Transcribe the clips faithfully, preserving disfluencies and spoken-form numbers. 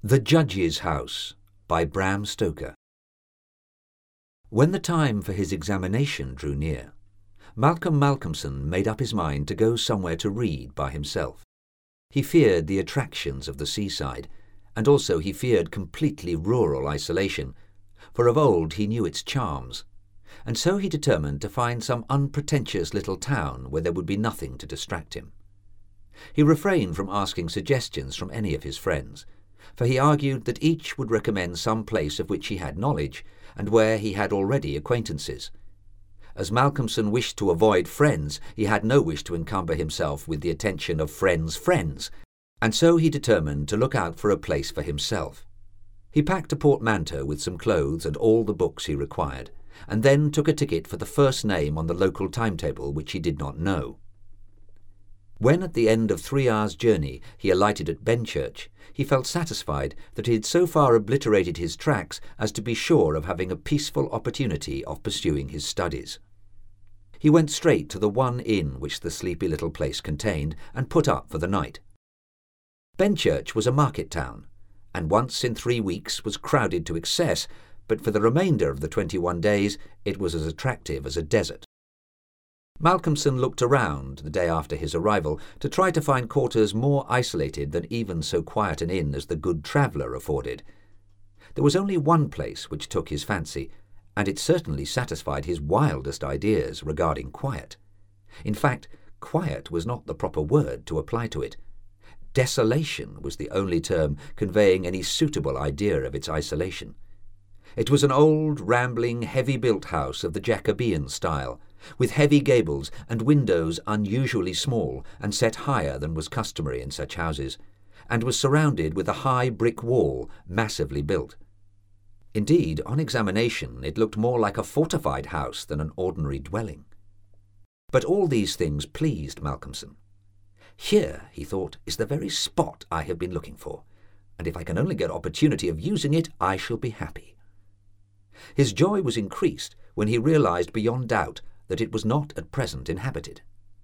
The Judge's House by Bram Stoker. When the time for his examination drew near, Malcolm Malcolmson made up his mind to go somewhere to read by himself. He feared the attractions of the seaside, and also he feared completely rural isolation, for of old he knew its charms, and so he determined to find some unpretentious little town where there would be nothing to distract him. He refrained from asking suggestions from any of his friends, for he argued that each would recommend some place of which he had knowledge, and where he had already acquaintances. As Malcolmson wished to avoid friends, he had no wish to encumber himself with the attention of friends' friends, and so he determined to look out for a place for himself. He packed a portmanteau with some clothes and all the books he required, and then took a ticket for the first name on the local timetable which he did not know. When at the end of three hours' journey he alighted at Benchurch, he felt satisfied that he had so far obliterated his tracks as to be sure of having a peaceful opportunity of pursuing his studies. He went straight to the one inn which the sleepy little place contained and put up for the night. Benchurch was a market town, and once in three weeks was crowded to excess, but for the remainder of the twenty-one days it was as attractive as a desert. Malcolmson looked around the day after his arrival to try to find quarters more isolated than even so quiet an inn as the Good Traveller afforded. There was only one place which took his fancy, and it certainly satisfied his wildest ideas regarding quiet. In fact, quiet was not the proper word to apply to it. Desolation was the only term conveying any suitable idea of its isolation. It was an old, rambling, heavy-built house of the Jacobean style, with heavy gables and windows unusually small and set higher than was customary in such houses, and was surrounded with a high brick wall massively built. Indeed, on examination it looked more like a fortified house than an ordinary dwelling. But all these things pleased Malcolmson. Here, he thought, is the very spot I have been looking for, and if I can only get opportunity of using it, I shall be happy. His joy was increased when he realized beyond doubt that it was not at present inhabited.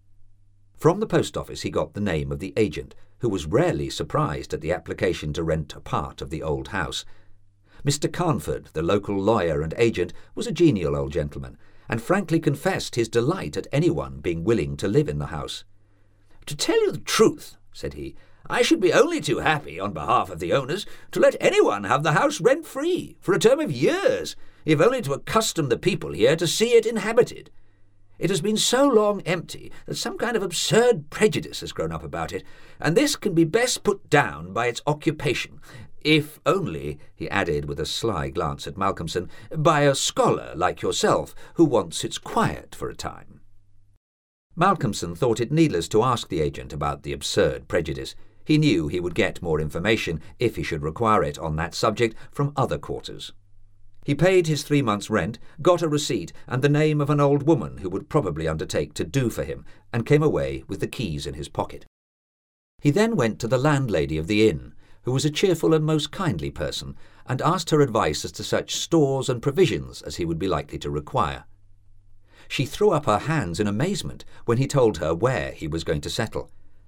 From the post office he got the name of the agent, who was rarely surprised at the application to rent a part of the old house. Mister Carnford, the local lawyer and agent, was a genial old gentleman, and frankly confessed his delight at anyone being willing to live in the house. "To tell you the truth," said he, "I should be only too happy, on behalf of the owners, to let anyone have the house rent-free, for a term of years, if only to accustom the people here to see it inhabited. It has been so long empty that some kind of absurd prejudice has grown up about it, and this can be best put down by its occupation, if only," he added with a sly glance at Malcolmson, "by a scholar like yourself who wants its quiet for a time." Malcolmson thought it needless to ask the agent about the absurd prejudice. He knew he would get more information, if he should require it on that subject, from other quarters. He paid his three months' rent, got a receipt and the name of an old woman who would probably undertake to do for him, and came away with the keys in his pocket. He then went to the landlady of the inn, who was a cheerful and most kindly person, and asked her advice as to such stores and provisions as he would be likely to require. She threw up her hands in amazement when he told her where he was going to settle.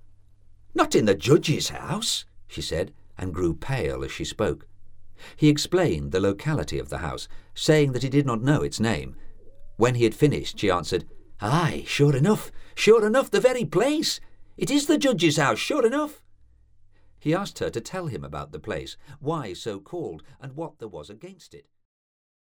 "Not in the Judge's house," she said, and grew pale as she spoke. He explained the locality of the house, saying that he did not know its name. When he had finished, she answered, "Aye, sure enough, sure enough, the very place. It is the Judge's house, sure enough." He asked her to tell him about the place, why so called, and what there was against it.